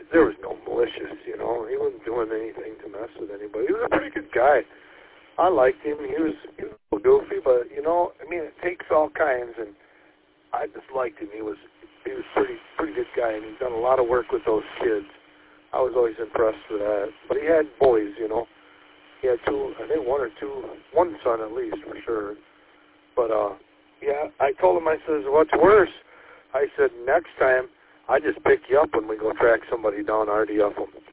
there was no malicious, you know. He wasn't doing anything to mess with anybody. He was a pretty good guy. I liked him. He was a little goofy, but, you know, I mean, it takes all kinds, and I just liked him. He was pretty good guy, and he's done a lot of work with those kids. I was always impressed with that. But he had boys, you know. He had two, I think one son at least, for sure. But, yeah, I told him, I says, what's worse? I said, next time, I just pick you up when we go track somebody down, RDF them.